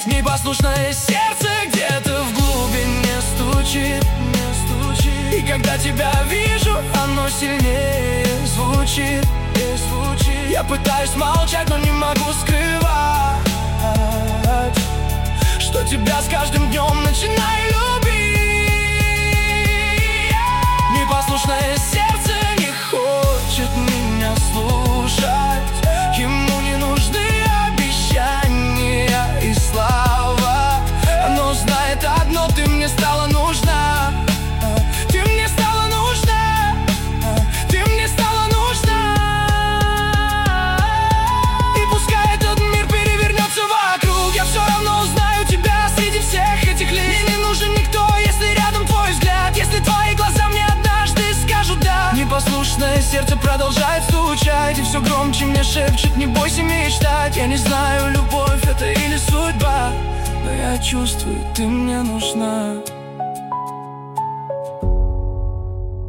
Непослушное сердце где-то в глубине стучит. И когда тебя вижу, оно сильнее звучит. Я пытаюсь молчать, но не могу скрывать, что тебя с каждым днем начинаю любить. Непослушное сердце не хочет меня слушать. Ему не нужны обещания и слова. Оно знает одно: ты мне стала нужна. Ты мне стала нужна. Ты мне стала нужна. И пускай этот мир перевернется вокруг, я все равно узнаю тебя среди всех этих лиц. Мне не нужен никто, если рядом твой взгляд, если твои глаза мне однажды скажут да. Непослушное сердце продолжает стучать, и все громче мне шепчет: не бойся мечтать. Я не знаю, любовь это или судьба, но я чувствую, ты мне нужна.